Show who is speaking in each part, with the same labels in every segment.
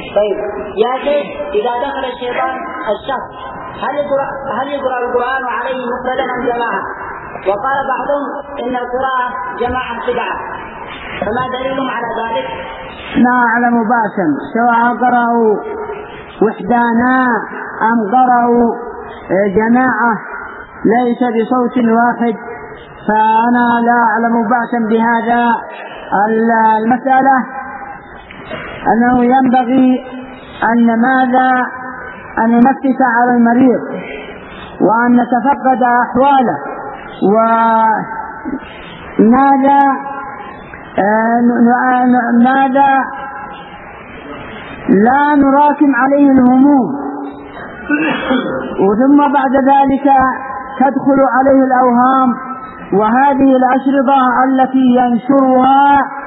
Speaker 1: طيب يا شيخ، إذا دخل الشيطان الشخص هل يقرأ القرآن عليه مفردا أم جماعة؟ وقال بعضهم إن القراءة جماعة بدعة، فما دليلهم على ذلك؟
Speaker 2: لا أعلم بأسا سواء قرأوا وحدانا أم قرأوا جماعة ليس بصوت واحد، فأنا لا أعلم بأسا بهذا. المسألة أنه ينبغي أن نفتش على المريض وأن نتفقد أحواله، وماذا لا نراكم عليه الهموم، وثم بعد ذلك تدخل عليه الأوهام. وهذه الأشرطة التي ينشرها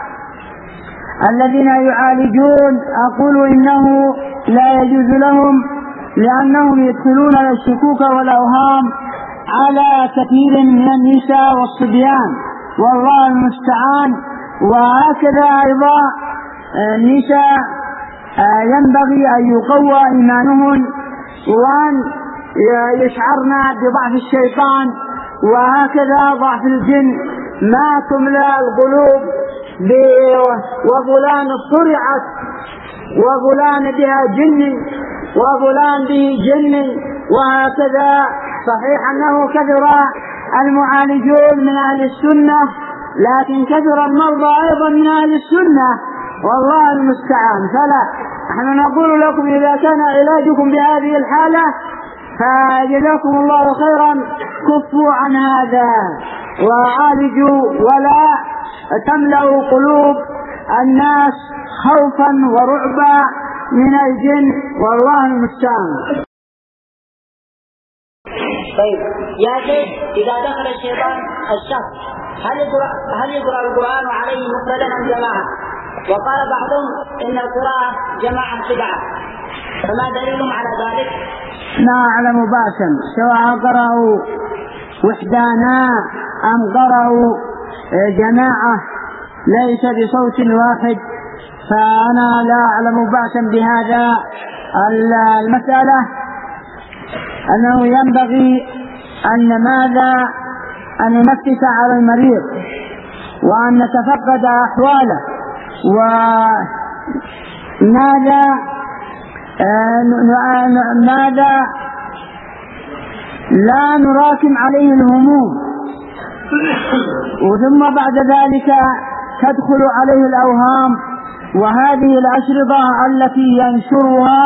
Speaker 2: الذين يعالجون أقول إنه لا يجوز لهم، لأنهم يدخلون الشكوك والأوهام على كثير من النساء والصبيان، والله المستعان. وهكذا أيضا النساء ينبغي أن يقوى إيمانهن وأن يشعرن بضعف الشيطان، وهكذا ضعف الجن. ما تملأ القلوب وفلان صرعت وفلان بها جن وفلان به جن، وهكذا. صحيح أنه كثر المعالجون من أهل السنة، لكن كثر المرضى أيضا من أهل السنة، والله المستعان. فلا، نحن نقول لكم إذا كان علاجكم بهذه الحالة فجزاكم الله خيرا، كفوا عن هذا وعالجوا، ولا تملأوا قلوب الناس خوفا ورعبا من الجن، والله المستعان.
Speaker 1: طيب يا شيخ، إذا دخل الشيطان الشخص هل يقرأ القرآن عليه مفردا أم جماعة؟ وقال بعضهم إن القراءة جماعة بدعة، فما دليلهم على ذلك؟
Speaker 2: لا أعلم بأسا سواء قرأوا وحدانا أم قرأوا جماعة ليس بصوت واحد، فأنا لا أعلم بأسا بهذا. المسألة أنه ينبغي أن نفتش على المريض وأن نتفقد أحواله، وماذا لا نراكم عليه الهموم، وثم بعد ذلك تدخل عليه الأوهام. وهذه الأشرطة التي ينشرها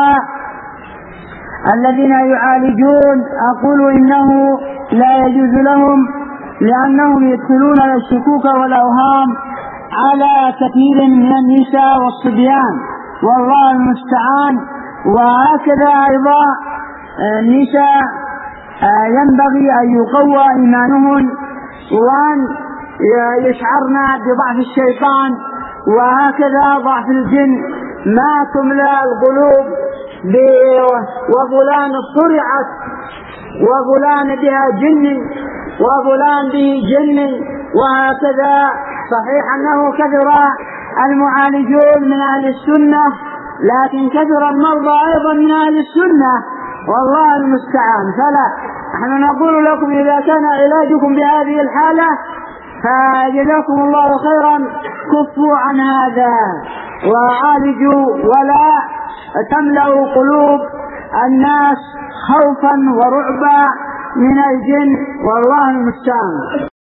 Speaker 2: الذين يعالجون أقول إنه لا يجوز لهم، لأنهم يدخلون الشكوك والأوهام على كثير من النساء والصبيان، والله المستعان. وهكذا أيضا النساء ينبغي أن يقوى إيمانهن وأن يشعرن بضعف الشيطان، وهكذا ضعف الجن. ما تملأ القلوب وفلان صرعت وفلان بها جن وفلان به جن، وهكذا. صحيح أنه كثر المعالجون من أهل السنة، لكن كثر المرضى أيضا من أهل السنة، والله المستعان. فلا، نحن نقول لكم إذا كان علاجكم بهذه الحالة فجزاكم الله خيرا، كفوا عن هذا وعالجوا، ولا تملأوا قلوب الناس خوفا ورعبا من الجن، والله المستعان.